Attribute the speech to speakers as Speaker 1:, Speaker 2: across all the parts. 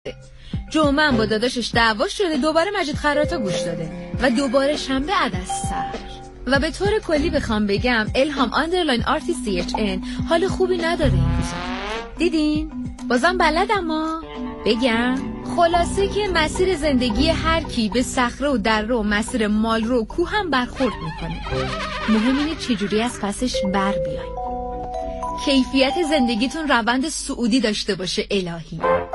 Speaker 1: جمعه با داداشش دعوا شده، دوباره مجید خراتا گوش داده و دوباره شنبه عدس‌سر. و به طور کلی بخوام بگم الهام آندرلاین آرتی CHN حال خوبی نداره این روزا. دیدین؟ بازم بلدم ما بگم خلاصه که مسیر زندگی هر کی به صخره و دره و مسیر مال رو کوه هم برخورد میکنه. مهم اینه چجوری از پسش بر بیاین. کیفیت زندگیتون روند صعودی داشته باشه الهی.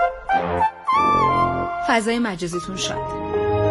Speaker 1: فضای مجازیتون شاد.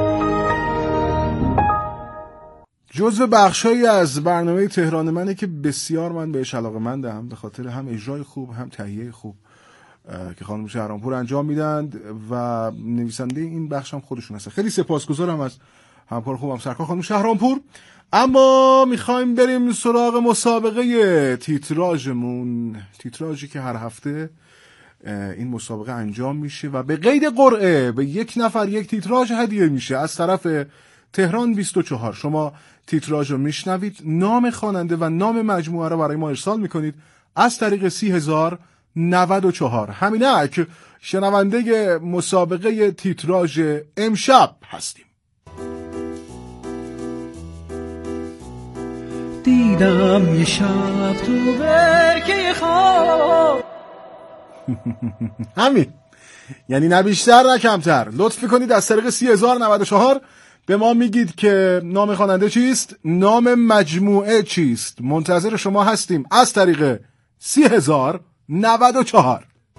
Speaker 2: جزو بخشایی از برنامه تهران منه که بسیار من بهش علاقه‌مندم، به خاطر هم اجرای خوب هم تهیه خوب که خانم شهرامپور انجام میدن و نویسنده این بخش هم خودشون هستن. خیلی سپاسگزارم از همکار خوبم سرکار خانم شهرامپور. اما میخوایم بریم سراغ مسابقه تیتراژمون، تیتراژی که هر هفته این مسابقه انجام میشه و به قید قرعه به یک نفر یک تیتراژ هدیه میشه از طرف تهران 24. شما تیتراژ رو میشنوید، نام خواننده و نام مجموعه رو برای ما ارسال میکنید از طریق 30,094. همینک شنونده مسابقه تیتراژ امشب هستیم.
Speaker 3: دیدم یه شب تو برکه خواب.
Speaker 2: همین، یعنی نه بیشتر نه کمتر. لطف میکنید از طریق 30,094 به ما میگید که نام خواننده چیست، نام مجموعه چیست. منتظر شما هستیم از طریق 30,094.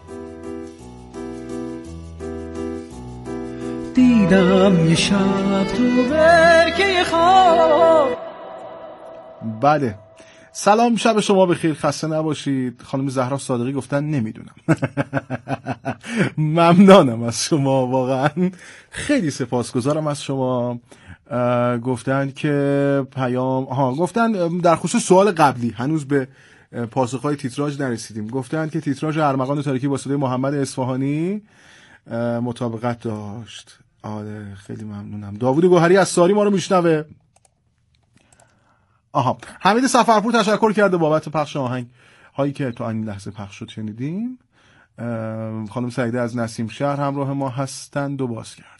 Speaker 3: دیدم یه شب تو برکه خواب.
Speaker 2: بله، سلام، شب شما بخیر، خسته نباشید. خانم زهرا صادقی گفتن نمیدونم. ممنونم از شما، واقعا خیلی سپاسگزارم از شما. گفتن که پیام گفتن در خصوص سوال قبلی هنوز به پاسخهای تیتراژ نرسیدیم. گفتن که تیتراژ ارمغان تاریکی با صدای محمد اصفهانی مطابقت داشت. آره خیلی ممنونم. داوود گوهری از ساری ما رو میشنوه. حمید سفرپور تشکر کرده بابت پخش آهنگ هایی که تو این لحظه پخش شد شنیدیم. خانم سعیده از نسیم شهر همراه ما هستند و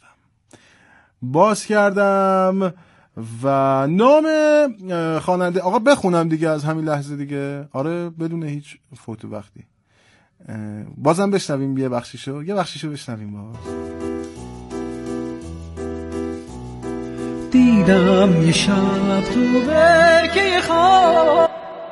Speaker 2: باز کردم و نام خواننده آقا بخونم دیگه از همین لحظه دیگه. آره بدون هیچ فوت وقتی. بازم بشنویم یه بخشیشو بشنویم باز.
Speaker 3: دیدم یه شب تو برکه خواب.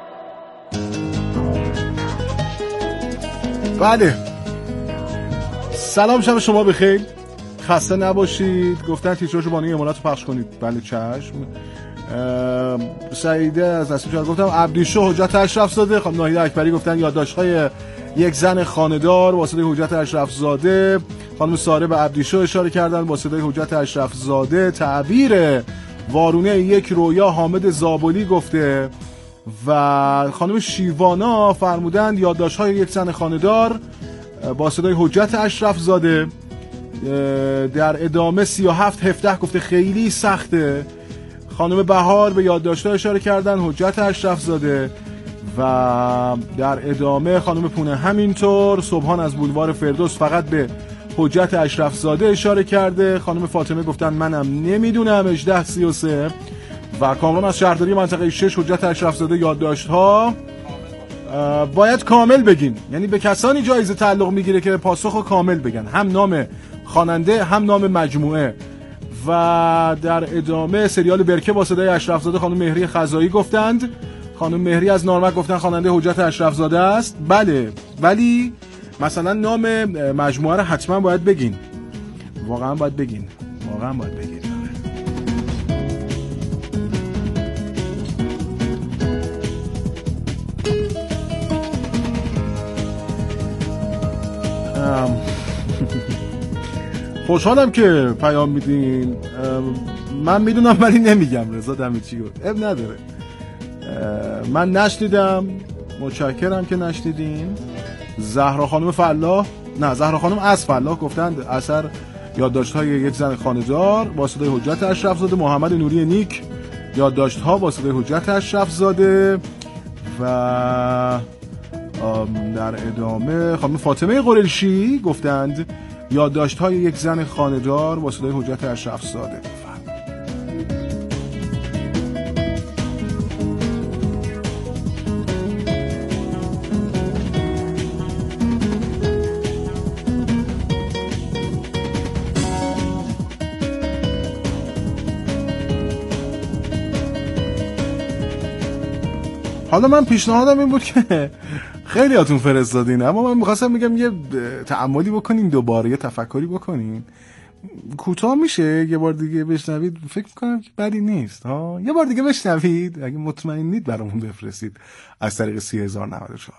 Speaker 2: بله، سلام، شب شما بخیر، خسته نباشید. گفتن تیتراژ بانوی امارات رو پخش کنید. بله چشم. سعیده از نسیم شهر گفتم عبدیشو حجت اشرف زاده. خانم ناهید اکبری گفتن یادداشت‌های یک زن خانه‌دار با صدای حجت اشرف زاده. خانم ساره به عبدیشو اشاره کردن با صدای حجت اشرف زاده. تعبیر وارونه یک رویا حامد زابلی گفته و خانم شیوانا فرمودند یادداشت‌های یک زن خانه‌دار با صدای حجت اشرف زاده. در ادامه 3717 گفته خیلی سخته. خانم بهار به یادداشت‌ها اشاره کردن حجت اشرف زاده و در ادامه خانم پونه همینطور. صبحان از بولوار فردوس فقط به حجت اشرف زاده اشاره کرده. خانم فاطمه گفتن منم نمیدونم 1833 و کامران از شهرداری منطقه 6 حجت اشرف زاده یادداشت‌ها باید کامل بگین، یعنی به کسانی جایزه تعلق میگیره که پاسخو کامل بگن، هم نام خواننده هم نام مجموعه. و در ادامه سریال برکه با صدای اشرف زاده خانم مهری خزایی گفتند. خانم مهری از نارمک گفتن خواننده حجت اشرف زاده است. بله، ولی مثلا نام مجموعه رو حتما باید بگین. واقعا باید بگین. خوشحالم که پیام میدین. من میدونم ولی نمیگم. رضا دمیچی گفت اب نداره. من نشنیدم، متشکرم که نشنیدین. زهرا خانم از فلاح گفتند اثر یادداشت‌های یک زن خانه‌دار با صدای حجت اشرف زاده. محمد نوری نیک یادداشت‌ها با صدای حجت اشرف زاده و در ادامه خانم فاطمه قریشی گفتند یادداشت‌های یک زن خانه‌دار با صدای حجت اشرف زاده. حالا من پیشنهادم این بود که خیلی هاتون فرستادین، اما من میخواستم میگم یه تأملی بکنین، دوباره یه تفکری بکنین. کوتاه میشه یه بار دیگه بشنوید، فکر میکنم که بدی نیست ها. یه بار دیگه بشنوید، اگه مطمئنید برامون بفرستید از طریق 30,094.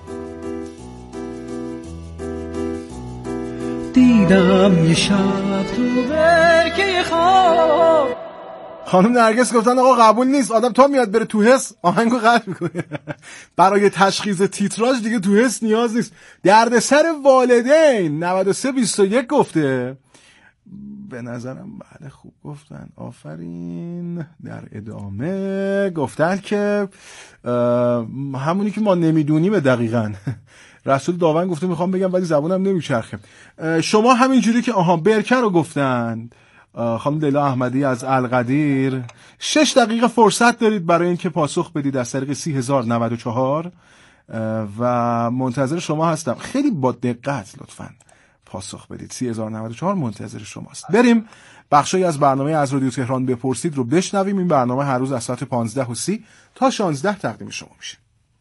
Speaker 3: دیدم یه شب تو برکه خواب.
Speaker 2: خانم نرگس گفتن آقا قبول نیست، آدم تا میاد بره تو حس آهنگو قطع میکنه. برای تشخیص تیتراژ دیگه تو حس نیاز نیست. دردسر والدین 9321 گفته. به نظرم بله خوب گفتن، آفرین. در ادامه گفتن که همونی که ما نمیدونیم دقیقاً. رسول داون گفته میخوام بگم ولی زبونم نمیچرخه. شما همینجوری که برکه رو گفتند. خانم لیلا احمدی از القدیر 6 دقیقه فرصت دارید برای اینکه پاسخ بدید از طریق 30,094 و منتظر شما هستم. خیلی با دقت لطفاً پاسخ بدید. 30,094 منتظر شماست. بریم بخشی از برنامه از رادیو تهران بپرسید رو بشنویم. این برنامه هر روز از ساعت 15:30 تا 16 تقدیم شما میشه.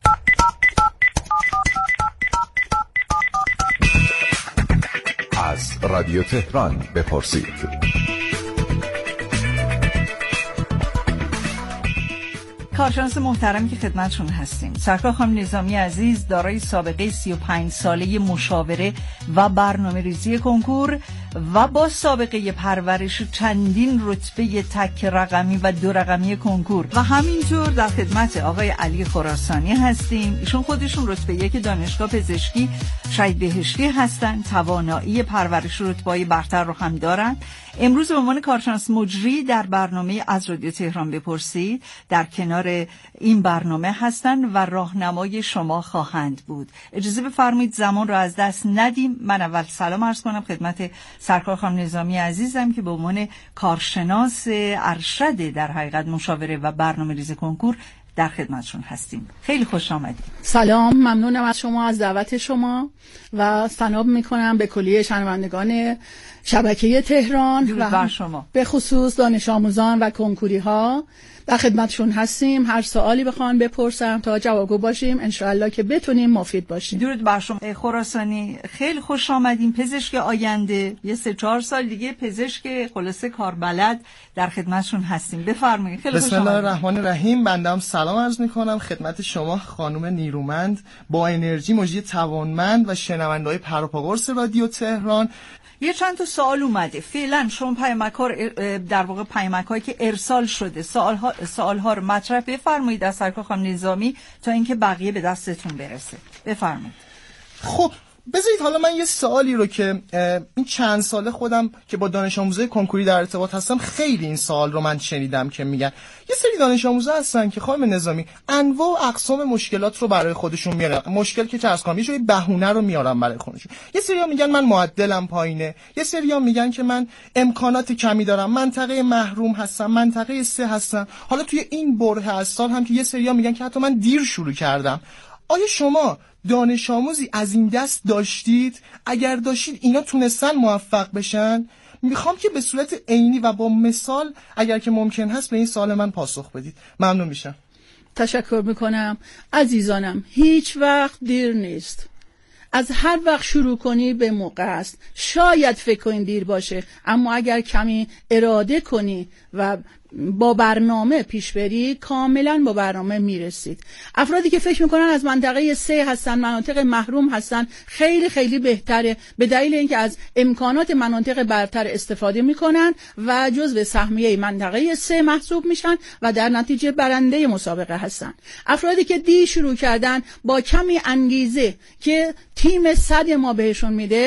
Speaker 4: از رادیو تهران بپرسید.
Speaker 5: کارشناس محترمی که خدمتشون هستیم، سرکار خانم نظامی عزیز، دارای سابقه 35 ساله مشاوره و برنامه‌ریزی کنکور و با سابقه پرورش چندین رتبه تک رقمی و 2 رقمی کنکور و همینطور در خدمت آقای علی خراسانی هستیم. ایشون خودشون رتبه 1 دانشگاه پزشکی شهید بهشتی هستن، توانایی پرورش رتبه‌های برتر رو هم دارن. امروز به عنوان کارشناس مجری در برنامه از رادیو تهران بپرسید در کنار این برنامه هستن و راهنمای شما خواهند بود. اجازه بفرمایید زمان رو از دست ندیم. من اول سلام عرض کنم خدمت سرکار خانم نظامی عزیزم که به عنوان کارشناس ارشد در حقیقت مشاوره و برنامه‌ریزی کنکور در خدمتشون هستیم. خیلی خوش آمدید.
Speaker 6: سلام، ممنونم از شما، از دعوت شما و ثنا میکنم به کلیه شنوندگان شبکه تهران و
Speaker 5: شما
Speaker 6: به خصوص دانش آموزان و کنکوری ها. در خدمتشون هستیم. هر سوالی بخوان بپرسم تا جوابگو باشیم، انشاءالله که بتونیم مفید باشیم.
Speaker 5: درود بر شما. خراسانی خیلی خوش آمدین. پزشک آینده، یه 3-4 سال دیگه پزشک خلاصه کاربلد در خدمتشون هستیم. بفرمایید. خیلی خوش
Speaker 7: بسم الله الرحمن الرحیم. بنده هم سلام عرض میکنم خدمت شما خانم نیرومند با انرژی، مجری توانمند و شنونده‌های پروپاگورس رادیو تهران.
Speaker 5: یه چند تا سوال اومده. فعلا شما پیامک‌ها در واقع پیامک‌هایی که ارسال شده، سوال‌ها رو مطرح بفرمایید از سرکار خانم نظامی تا اینکه بقیه به دستتون برسه. بفرمایید.
Speaker 7: خب بذارید حالا من یه سوالی رو که این چند ساله خودم که با دانش آموزای کنکوری در ارتباط هستم، خیلی این سوال رو من شنیدم که میگن یه سری دانش آموزا هستن که خانم نظامی انواع و اقسام مشکلات رو برای خودشون میارن. مشکل که چرس کنم یه جوری بهونه رو میارن برای خودشون. یه سری‌ها میگن من معدلم پایینه، یه سری‌ها میگن که من امکانات کمی دارم، منطقه محروم هستم، منطقه 3 هستم. حالا توی این بره از سال هم که یه سری‌ها میگن که حتی من دیر شروع کردم. آیا شما دانش آموزی از این دست داشتید؟ اگر داشتید اینا تونستن موفق بشن؟ میخوام که به صورت عینی و با مثال اگر که ممکن هست به این سوال من پاسخ بدید. ممنون میشم.
Speaker 6: تشکر میکنم. عزیزانم، هیچ وقت دیر نیست. از هر وقت شروع کنی به موقع است. شاید فکر کنی دیر باشه، اما اگر کمی اراده کنی و با برنامه پیش بری، کاملا با برنامه میرسید. افرادی که فکر میکنن از منطقه 3 هستن، مناطق محروم هستن، خیلی خیلی بهتره، به دلیل اینکه از امکانات مناطق برتر استفاده میکنن و جزو سهمیه منطقه 3 محسوب میشن و در نتیجه برنده مسابقه هستن. افرادی که دی شروع کردن با کمی انگیزه که تیم 100 ما بهشون میده،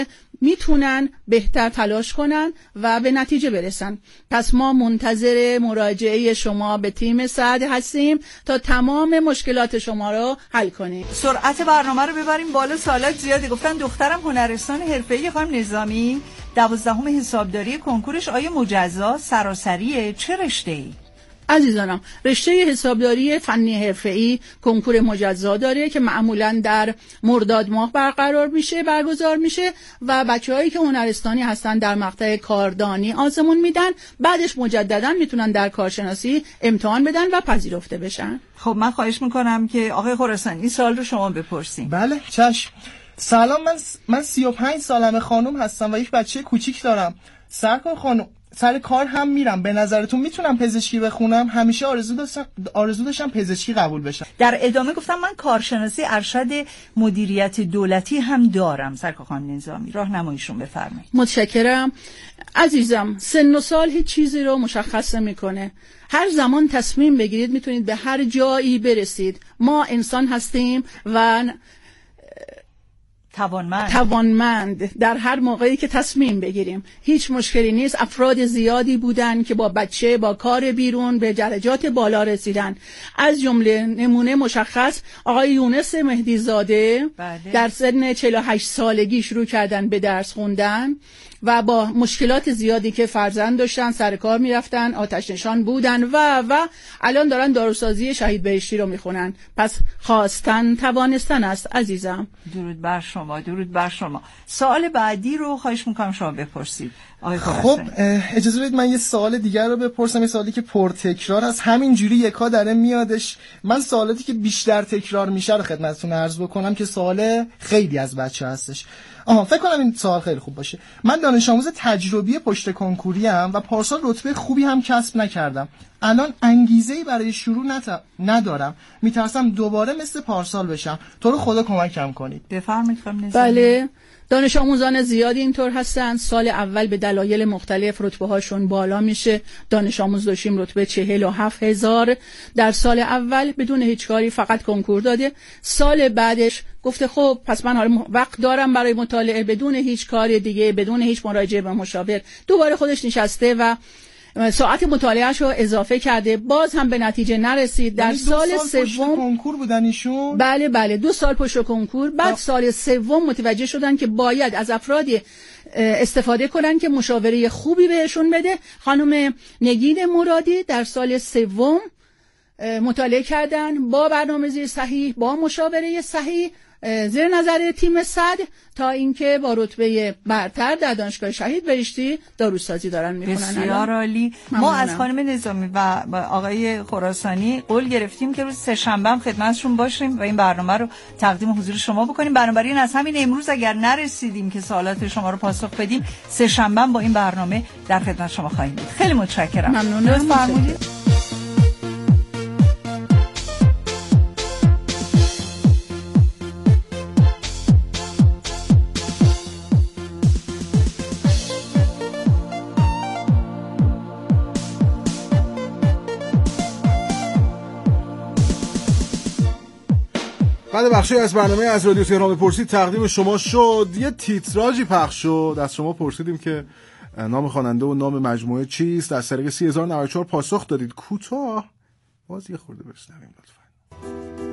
Speaker 6: میتونن بهتر تلاش کنن و به نتیجه برسن. پس ما منتظر مراجعه شما به تیم سعد هستیم تا تمام مشکلات شما رو حل کنیم.
Speaker 5: سرعت برنامه رو ببریم بالا. سالات زیاده. گفتن دخترم هنرستان حرفه‌ای خانم نظامی 12 حسابداری کنکورش آیا مجزا سراسریه؟ چه رشته‌ای؟
Speaker 6: عزیزانم، رشته حسابداری فنی حرفه‌ای کنکور مجزا داره که معمولاً در مرداد ماه برگزار میشه و بچه‌هایی که هنرستانی هستن در مقطع کاردانی آزمون میدن، بعدش مجدداً میتونن در کارشناسی امتحان بدن و پذیرفته بشن.
Speaker 5: خب من خواهش میکنم که آقای خراسانی این سوال رو شما بپرسین.
Speaker 7: بله چشم. سلام، من 35 سالمه، خانم هستم و یک بچه کوچیک دارم. سرکار خانم، سر کار هم میرم. به نظرتون میتونم پزشکی بخونم؟ همیشه آرزو داشتم پزشکی قبول بشم.
Speaker 5: در ادامه گفتم من کارشناسی ارشد مدیریت دولتی هم دارم. سرکار خانم نظامی راهنماییشون بفرمایید.
Speaker 6: متشکرم. عزیزم، سن و سال هیچ چیزی رو مشخص نمیکنه. هر زمان تصمیم بگیرید میتونید به هر جایی برسید. ما انسان هستیم و توانمند در هر موقعی که تصمیم بگیریم. هیچ مشکلی نیست. افراد زیادی بودن که با بچه با کار بیرون به درجات بالا رسیدن. از جمله نمونه مشخص آقای یونس مهدی زاده در سن 48 سالگی شروع کردن به درس خوندن و با مشکلات زیادی که فرزند داشتن سر کار میرفتن، آتش نشان بودن و الان دارن داروسازی شهید بهشتی رو میخونن. پس خواستن توانستن است عزیزم.
Speaker 5: درود بر شما، درود بر شما. سوال بعدی رو خواهش میکنم شما بپرسید.
Speaker 7: خب اجازه بدید من یه سوال دیگر رو بپرسم، یه سوالی که پرتکرار است، همینجوری یکا داره میادش. من سوالاتی که بیشتر تکرار میشه رو خدمتتون عرض بکنم که سوال خیلی از بچه هستش. فکر کنم این سوال خیلی خوب باشه. من دانش آموز تجربی پشت کنکوری ام و پارسال رتبه خوبی هم کسب نکردم. الان انگیزه‌ای برای شروع ندارم. میترسم دوباره مثل پارسال بشم. تو رو خدا کمکم کنید.
Speaker 5: بفرمایید خانم نظامی.
Speaker 6: بله، دانش آموزان زیادی اینطور هستن. سال اول به دلایل مختلف رتبه هاشون بالا میشه. دانش آموز داشتیم رتبه 47,000 در سال اول بدون هیچ کاری، فقط کنکور داده. سال بعدش گفته خب پس من حالا وقت دارم برای مطالعه، بدون هیچ کاری دیگه، بدون هیچ مراجعه به مشاور، دوباره خودش نشسته و ساعت مطالعهش رو اضافه کرده، باز هم به نتیجه نرسید. در سال سوم
Speaker 7: کنکور بودن ایشون.
Speaker 6: بله 2 سال پشت کنکور. بعد سال سوم متوجه شدن که باید از افرادی استفاده کنن که مشاوره خوبی بهشون بده. خانم نگین مرادی در سال سوم مطالعه کردن با برنامه‌ریزی صحیح، با مشاوره صحیح، زیر نظر تیم سعد، تا اینکه با رتبه برتر در دانشگاه شهید بهشتی داروسازی دارن میکنن.
Speaker 5: بسیار عالی. ما از خانم نظامی و آقای خراسانی قول گرفتیم که روز سه‌شنبه هم خدمتشون باشیم و این برنامه رو تقدیم حضور شما بکنیم. بنابراین از همین امروز اگر نرسیدیم که سوالات شما رو پاسخ بدیم، سه‌شنبه با این برنامه در خدمت شما خواهیم بود. خیلی متشکرم.
Speaker 6: ممنونم.
Speaker 2: بعد بخشی از برنامه از رادیو تهران بپرسید تقدیم شما شد. یه تیتراژی پخش شد، از شما پرسیدیم که نام خواننده و نام مجموعه چیست. از طریق 30,094 پاسخ دادید. کوتاه باز یه خورده بشنویم لطفا.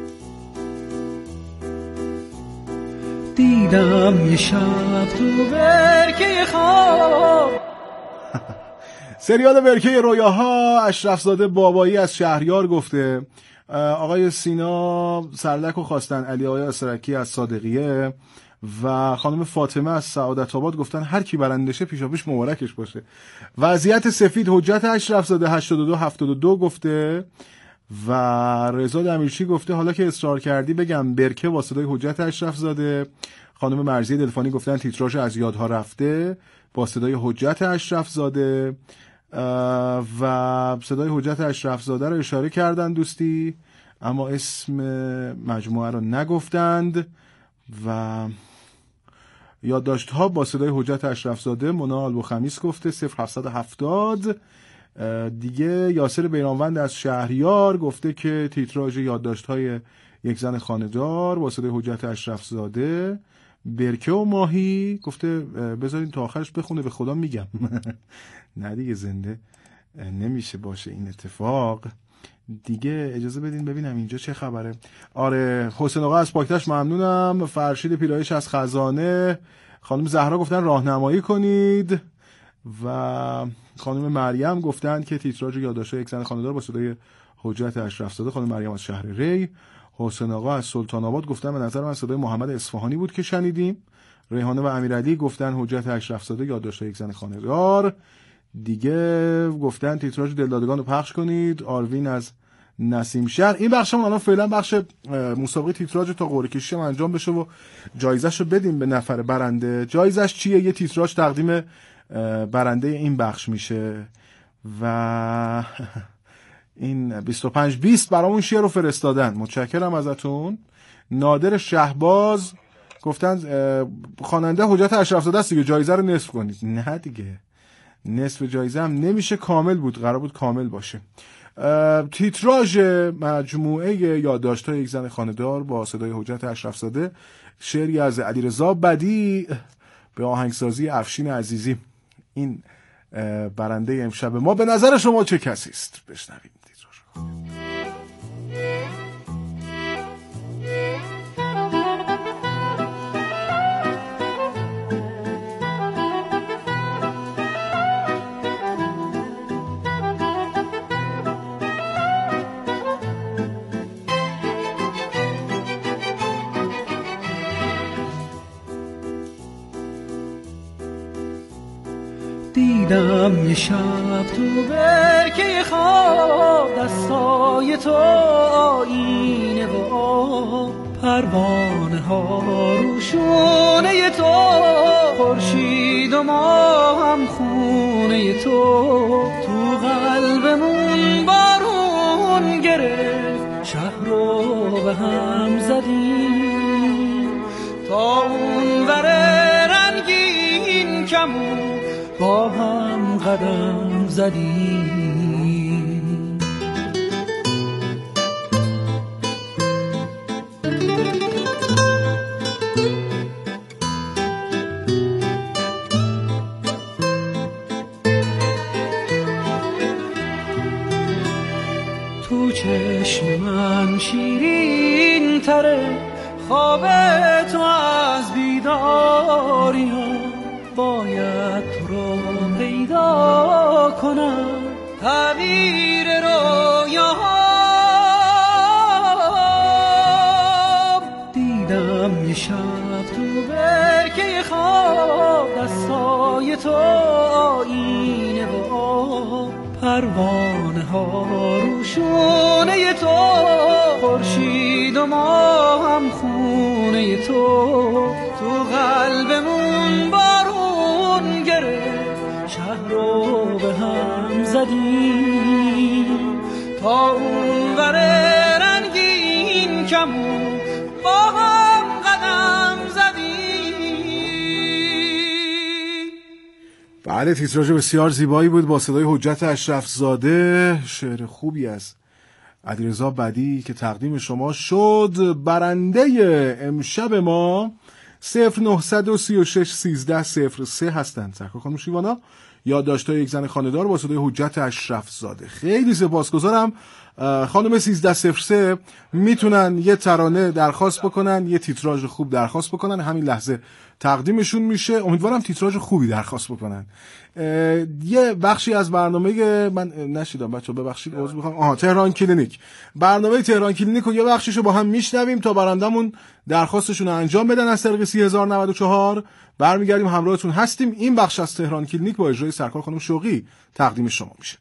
Speaker 3: دیدم یه شب تو برکه خواب.
Speaker 2: سریال برکه رویاها. اشرف زاده بابایی از شهریار گفته. آقای سینا سردک و خواستن. علی آقای اسرکی از صادقیه و خانم فاطمه از سعادت آباد گفتن هر کی برندشه پیشاپیش مبارکش باشه. وضعیت سفید حجت اشرف زاده 8272 گفته و رضا دمیرچی گفته حالا که اصرار کردی بگم برکه با صدای حجت اشرف زاده. خانم مرزی دلفانی گفتن تیتراژ از یادها رفته با صدای حجت اشرف زاده و صدای حجت اشرف زاده رو اشاره کردن دوستی، اما اسم مجموعه رو نگفتند. و یادداشت‌ها با صدای حجت اشرف زاده مونا البوخمیس گفته 0770 دیگه. یاسر بیرانوند از شهریار گفته که تیتراژ یادداشت‌های یک زن خانه‌دار با صدای حجت اشرف زاده برکه و ماهی گفته بذارین تا آخرش بخونه، به خدا میگم. نه دیگه زنده نمیشه باشه این اتفاق دیگه. اجازه بدین ببینم اینجا چه خبره. آره حسین آقا از پاکتش ممنونم. فرشید پیرایش از خزانه، خانم زهرا گفتن راهنمایی کنید و خانم مریم گفتن که تیتراژ یادداشت‌های یک زن خانه‌دار با صدای حجت اشرف زاده. خانم مریم از شهر ری. حسین آقا از سلطان آباد گفتن به نظر من صدای محمد اصفهانی بود که شنیدیم. ریحانه و امیرعلی گفتن حجت اشرف زاده یادداشت‌های یک زن خانه‌دار. دیگه گفتن تیتراژ دلدادگان رو پخش کنید. آروین از نسیم شهر. این بخشمون الان فعلا بخش مسابقه تیتراژ تا قرعه کشی انجام بشه و جایزه‌شو بدیم به نفر برنده. جایزش چیه؟ یه تیتراژ تقدیم برنده این بخش میشه و این 25-20 برامون شعر رو فرستادن. متشکرم ازتون. نادر شهباز گفتن خواننده حجت اشرف زاده است دیگه، جایزه رو نصف کنید. نه دیگه نصف جایزه هم نمیشه، کامل بود، قرار بود کامل باشه. تیتراژ مجموعه یادداشت‌های یک زن خانه‌دار با صدای حجت اشرف زاده، شعری از علیرضا بدیع به آهنگسازی افشین عزیزی. این برنده امشب ما به نظر شما چه کسی است؟ بشنویم تیتراژ رو.
Speaker 3: دیدم یه شب تو برکه خواب، دستای تو آینه و آب، پروانه ها روشونه تو، خورشید و ما هم خونه تو. تو قلبمون بارون گرفت، شهر رو به هم زدیم، تا اون وره رنگین کمون با هم قدم زدیم. تو چشم من شیرین تره، خواب تو از بیداریم، باید تو رو پیدا کنم، تعبیر رویاهام. دیدم یه شب تو برکه خواب، دستای تو آینه و آب، پروانه ها روشونه تو، خورشید و ما هم خونه تو. تو قلبمون بارون گرفت، شهر رو به هم زدیم، تا اون وره رنگین کمون با هم قدم زدیم.
Speaker 2: بله تیتراژ بسیار زیبایی بود با صدای حجت اشرف زاده، شعر خوبی از علیرضا بدیع که تقدیم شما شد. برنده امشب ما 0936 1303 هستند. سرکار خانم شیوانا، یادداشت‌های یک زن خانه‌دار با صدای حجت اشرف زاده. خیلی سپاسگزارم. خانم 1303 میتونن یه ترانه درخواست بکنن، یه تیتراژ خوب درخواست بکنن، همین لحظه تقدیمشون میشه. امیدوارم تیتراژ خوبی درخواست بکنن. یه بخشی از برنامه من نشیدم بچه‌ها، ببخشید عذر میخوام. تهران کلینیک، برنامه تهران کلینیک رو یه بخشیشو با هم میشنویم تا برندمون درخواستشون رو انجام بدن از طریق 30094. برمیگردیم همراهتون هستیم. این بخش از تهران کلینیک با اجرای سرکار خانم شوقی تقدیم شما میشه.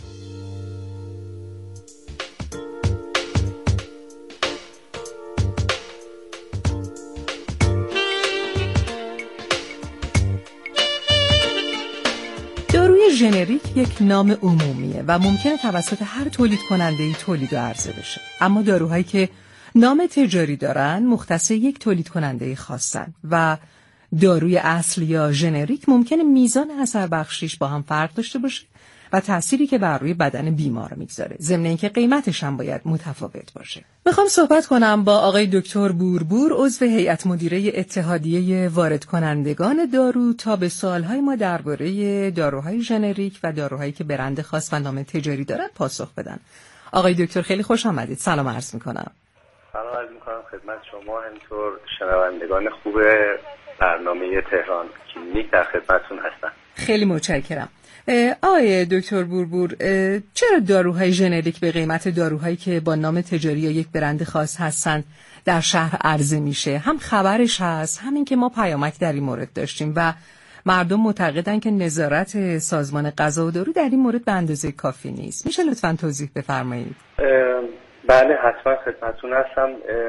Speaker 8: داروی ژنریک یک نام عمومیه و ممکنه توسط هر تولید کننده‌ای تولید و عرضه بشه. اما داروهایی که نام تجاری دارن مختص یک تولید کننده خاصن و داروی اصل یا ژنریک ممکنه میزان اثر بخشیش با هم فرق داشته باشه و تأثیری که بر روی بدن بیمار میگذاره، ضمن اینکه قیمتش هم باید متفاوت باشه. میخوام صحبت کنم با آقای دکتر بوربور، عضو هیئت مدیره اتحادیه وارد کنندگان دارو، تا به سوالهای ما درباره داروهای ژنریک و داروهایی که برند خاص و نام تجاری دارن پاسخ بدن. آقای دکتر خیلی خوش آمدید. سلام عرض میکنم.
Speaker 9: سلام عرض میکنم خدمت شما، همینطور شنوندگان خوب برنامه تهران کلینیک در خدمتتون هستم.
Speaker 8: خیلی متشکرم. آقای دکتر بوربور، چرا داروهای ژنریک به قیمت داروهایی که با نام تجاری یا یک برند خاص هستن در شهر عرضه میشه؟ هم خبرش هست، همین که ما پیامک در این مورد داشتیم و مردم معتقدن که نظارت سازمان غذا و دارو در این مورد به اندازه کافی نیست. میشه لطفاً توضیح بفرمایید؟
Speaker 9: بله حتما خدمتتون هستم.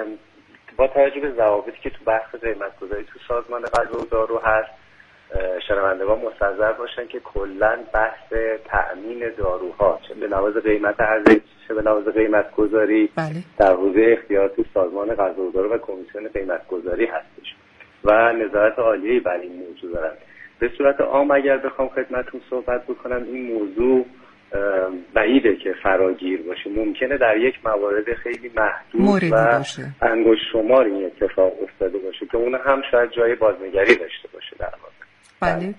Speaker 9: با توجه به ضوابطی که تو بحث قیمت‌گذاری تو سازمان غذا و دارو هست، شنوندگان مستحضر باشن که کلاً بحث تأمین داروها چه به لحاظ قیمت عرضه چه به لحاظ قیمت‌گذاری در حوزه اختیارات سازمان غذا و دارو و کمیسیون قیمت‌گذاری هستش و نظارت عالیه‌ای بر این موضوع دارن. به صورت عام اگر بخوام خدمتتون صحبت بکنم، این موضوع بعیده که فراگیر باشه. ممکنه در یک موارد خیلی محدود و انگشت شمار این اتفاق افتاده باشه که اون هم شاید جای بازنگری داشته باشه در واقع.
Speaker 8: بله.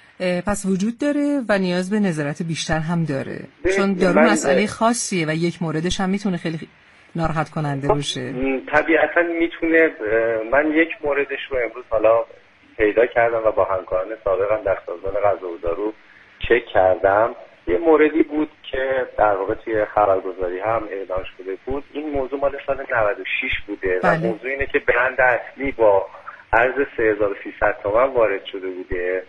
Speaker 8: پس وجود داره و نیاز به نظارت بیشتر هم داره، چون دارو مسئله خاصیه و یک موردش هم میتونه خیلی ناراحت کننده باشه.
Speaker 9: طبیعتا میتونه. من یک موردش رو امروز حالا پیدا کردم و با همکاران سابقم در سازمان غذا و دارو چک کردم. یه موردی بود که در واقع توی خبرگزاری هم اعلام شده بود. این موضوع مال سال 96 بوده و موضوع اینه که برند اصلی با ارز 3300 تومان وارد شده بوده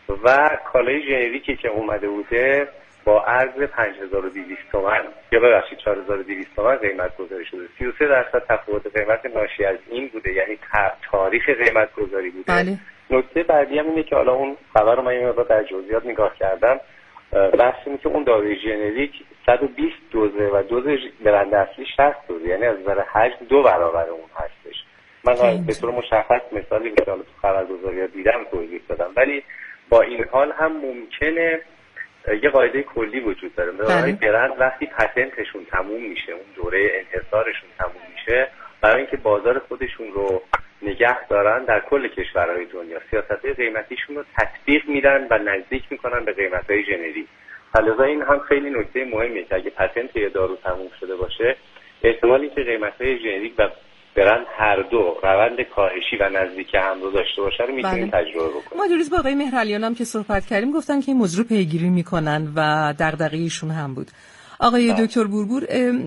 Speaker 9: و کالای ژنریکی که اومده بوده با ارز 5200 تومان یا ببخشید 4200 تومان قیمت گذاری شده. 33% تفاوت قیمت ناشی از این بوده، یعنی تاریخ قیمت گذاری بوده.
Speaker 8: بله.
Speaker 9: نکته بعدی هم اینه که حالا اون خبر رو من یه مقدار در جزئیات نگاه کردم. بحث اینه که اون داروی ژنریک 120 دوزه و دوز برند اصلی 60 دوزه، یعنی از نظر حجم 2 برابر اون هستش. من به طور مشخص مثالی که تو خبرگزاری‌ها دیدم توضیح دادم، ولی با این حال هم ممکنه یه قاعده کلی وجود داره. برای برند وقتی پتنتشون تموم میشه، اون دوره انحصارشون تموم میشه، برای اینکه بازار خودشون رو نگه دارن در کل کشورهای دنیا سیاست‌های قیمتیشون رو تطبیق میدن و نزدیک میکنن به قیمت‌های ژنریک. لذا این هم خیلی نکته مهمه که اگه پتنت یه دارو تموم شده باشه، احتمالی که قیمت‌های ژنریک و برند هر دو روند کاهشی و نزدیک هم رو داشته باشه رو میتونیم تجربه بکنیم.
Speaker 8: ما دیروز با آقای مهرعلیان هم که صحبت کردیم گفتن که این موضوع پیگیری میکنن و دغدغه ایشون هم بود. آقای دکتر بوربور،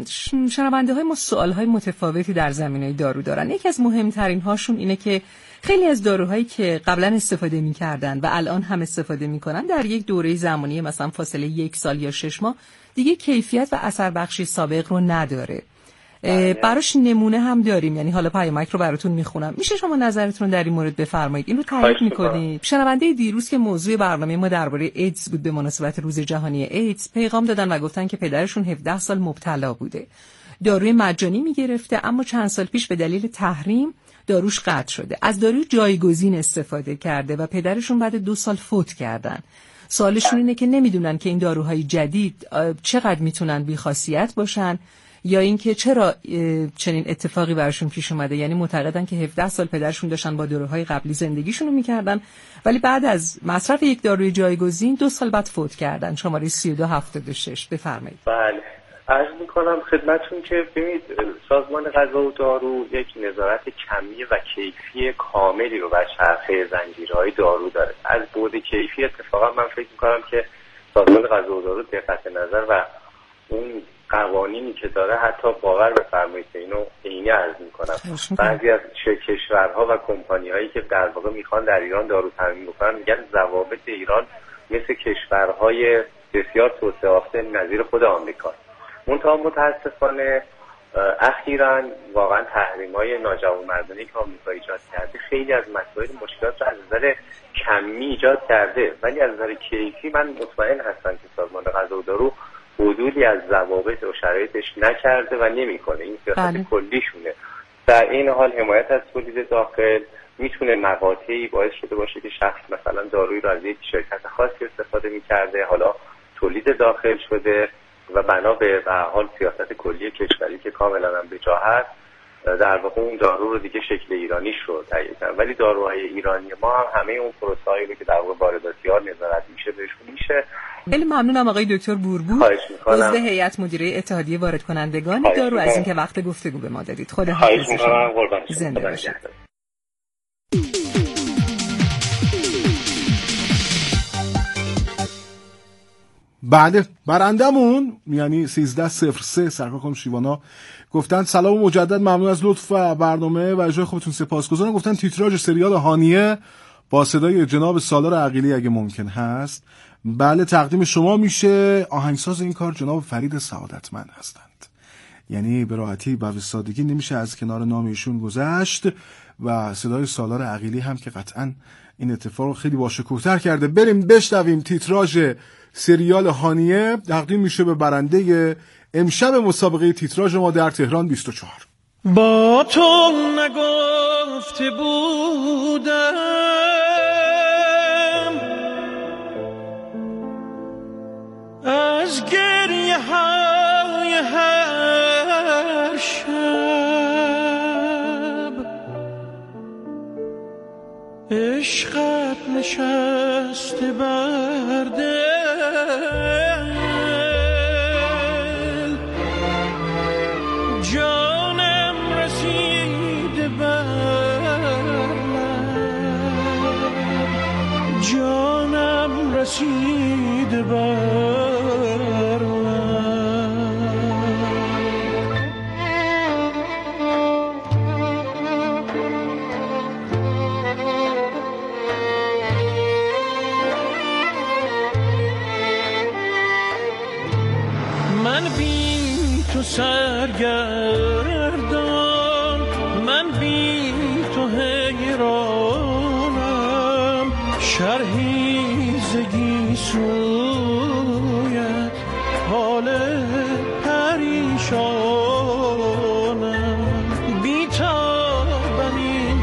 Speaker 8: شنونده های ما سوال های متفاوتی در زمینه دارو دارن. یکی از مهمترین هاشون اینه که خیلی از داروهایی که قبلا استفاده میکردن و الان هم استفاده میکنن در یک دوره زمانی مثلا فاصله 1 سال یا 6 ماه دیگه کیفیت و اثر بخشی سابق رو نداره. براش نمونه هم داریم، یعنی حالا پیامک رو براتون میخونم. میشه شما نظرتون در این مورد بفرمایید؟ این رو تایید میکنید. شنونده دیروز که موضوع برنامه ما درباره ایدز بود به مناسبت روز جهانی ایدز پیغام دادن و گفتن که پدرشون 17 سال مبتلا بوده، داروی مجانی میگرفته، اما چند سال پیش به دلیل تحریم داروش قطع شده، از داروی جایگزین استفاده کرده و پدرشون بعد 2 سال فوت کردن. سوالشون اینه که نمیدونن که این داروهای جدید چقدر میتونن بی‌خاصیت باشن یا اینکه چرا چنین اتفاقی براشون پیش اومده. یعنی معتقدن که 17 سال پدرشون داشتن با داروهای قبلی زندگیشون رو میکردن ولی بعد از مصرف یک داروی جایگزین 2 سال بعد فوت کردن. شماره 3276 بفرمایید.
Speaker 9: بله، عرض میکنم خدمتتون که ببینید سازمان غذا و دارو یک نظارت کمی و کیفی کاملی رو بر چرخه زنجیرهای دارو داره. از بعد کیفی اتفاقا من فکر میکنم که سازمان غذا و دارو دقت نظر و اون قوانینی که داره حتی باور بفرمایید که اینو عینی عرض میکنم. بعضی از کشورها و کمپانی هایی که در واقع میخوان در ایران دارو تامین بکنن میگن ضوابط ایران مثل کشورهای بسیار توسعه یافته نظیر خود آمریکا. منتها متاسفانه اخیراً واقعا تحریم‌های ناجوانمردانه که آمریکا ایجاد کرده خیلی از مسائل مشکلات رو از نظر کمی ایجاد کرده، ولی از نظر کیفی من مطمئن هستم که سازمان غذا و دارو حدودی از ضوابط و شرایطش نکرده و نمیکنه. این سیاست کلیشونه. در این حال حمایت از تولید داخل میتونه مقاطعی باعث شده باشه که شخص مثلا دارویی رو از یک شرکت خاصی استفاده میکرده، حالا تولید داخل شده و بنا به حال سیاست کلی کشوری که کاملا هم به جا هست در واقع اون دارو رو دیگه شکل ایرانیش رو تهیه کردن. ولی داروهای ایرانی ما هم همه اون پروسه‌ای رو که در واقع وارداتی‌ها نظارت میشه بهشون میشه.
Speaker 8: خیلی ممنونم آقای دکتر بوربور، عضو هیئت مدیره اتحادیه وارد کنندگان دارو، از اینکه وقت گفتگو به ما دادید. خدا حافظ شما. زنده باشید.
Speaker 2: بله، برندمون یعنی 1303 سرکار خانم شیوانا گفتن سلام مجدد، ممنون از لطف برنامه و اجرای خوبتون، سپاسگزارم. گفتن تیتراژ سریال هانیه با صدای جناب سالار عقیلی اگه ممکن هست. بله، تقدیم شما میشه. آهنگساز این کار جناب فرید سعادتمند هستند، یعنی به راحتی و سادگی نمیشه از کنار نام ایشون گذشت و صدای سالار عقیلی هم که قطعاً این اتفاق رو خیلی باشکوه‌تر کرده. بریم بشنویم تیتراژ سریال هانیه، تقدیم میشه به برنده امشب مسابقه تیتراژ ما در تهران 24.
Speaker 3: با تو نگفته بودم از گریه های هر شب عشقت نشسته بر دل، جانم رسیده بر لب، جانم رسیده بر سرگردان، من بی تو حیرانم، شرحی زگی سویت حال پریشانم، بی تابم این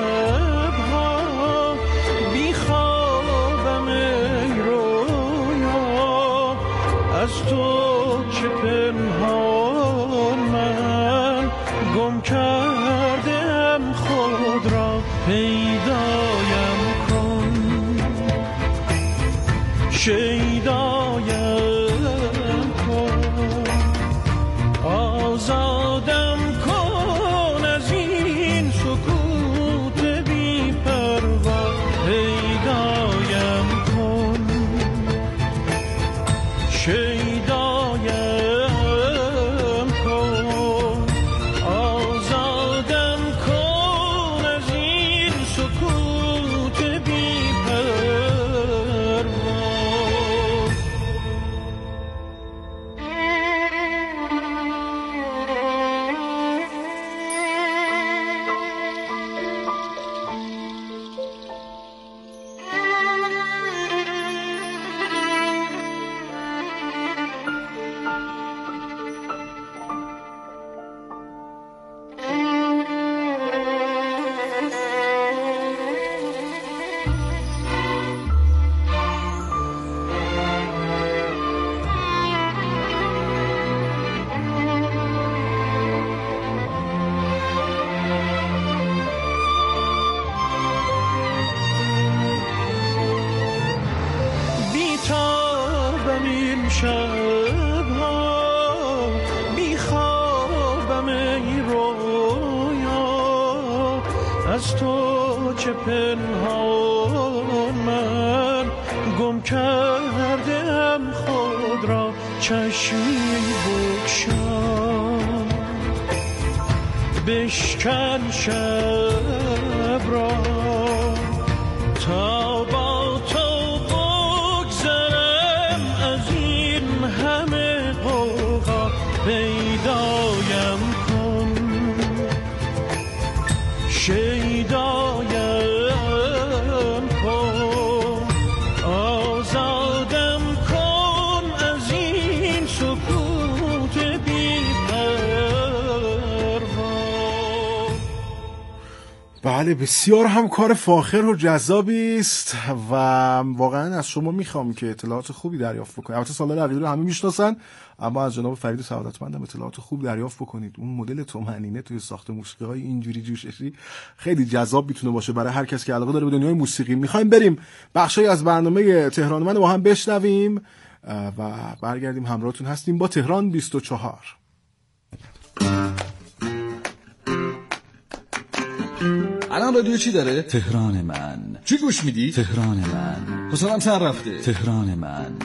Speaker 3: شبها، بی خوابم ای رویا، از تو چه پنهان من گم کردم خود را، پیدایم کن شیدایم کن، آزادم کن از این سکوت بی پروا، پیدایم کن شیدایم کن، آزادم کن از این سکوت بی پروا. شبها بی خوابم ای رویا، از تو چه پنهان من گم کردم خود را، چشمی بگشا بشکن شب را، تا با تو بگذرم از این همه غوغا، پیدایم کن شیدایم کن، آزادم کن از این سکوت بی پروا.
Speaker 2: بله بسیار هم کار فاخر و جذابی است و واقعا از شما میخوام که اطلاعات خوبی دریافت بکنید. البته سالار عقیلی رو همه میشناسن، اما از جناب فرید سعادتمندم اطلاعات خوب دریافت بکنید. اون مدل تومنینه توی ساخت موسیقی های اینجوری جوششی خیلی جذاب میتونه باشه برای هر کس که علاقه داره به دنیای موسیقی. میخوایم بریم بخشی از برنامه تهران من با هم بشنویم و برگردیم همراهتون هستیم با تهران 24.
Speaker 10: الان رادیو چی داره؟
Speaker 11: تهران من.
Speaker 10: چی گوش میدی؟
Speaker 11: تهران من.
Speaker 10: حسنم سر رفته.
Speaker 11: تهران من.